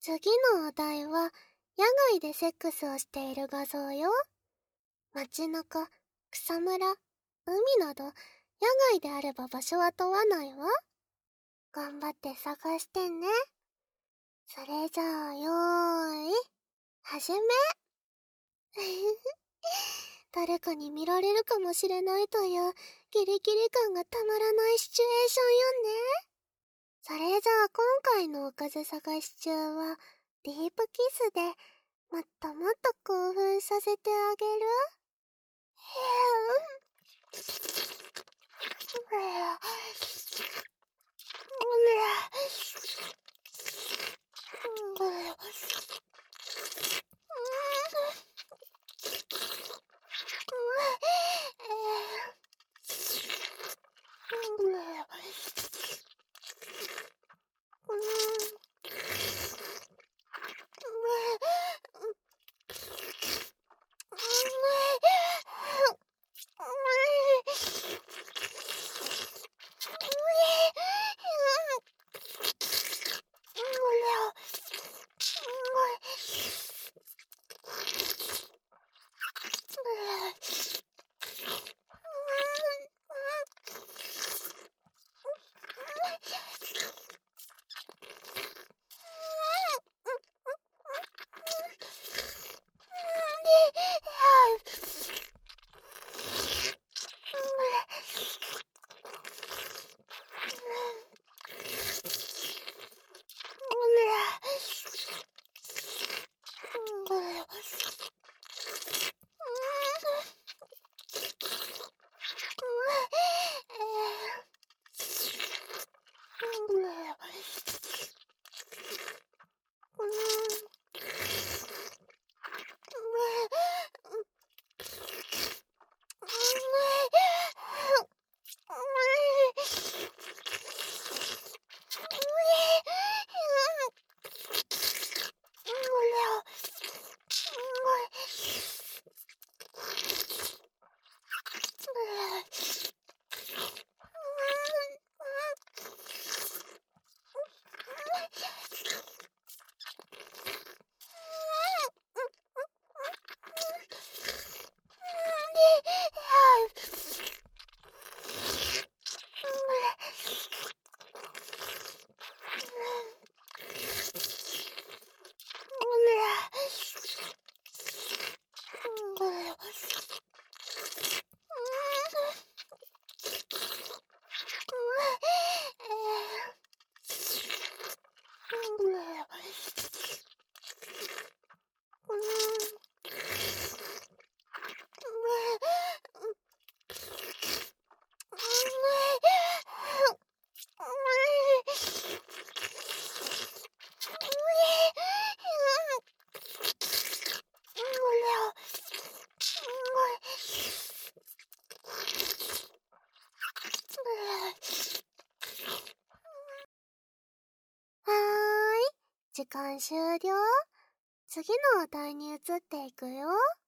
次のお題は、野外でセックスをしている画像よ。街中、草むら、海など、野外であれば場所は問わないわ。頑張って探してね。それじゃあ、よーい、始め。誰かに見られるかもしれないというギリギリ感がたまらないシチュエーションよね。それじゃあ今回のおかず探し中はディープキスでもっともっと興奮させてあげる。はーい、時間終了。次のお題に移っていくよ。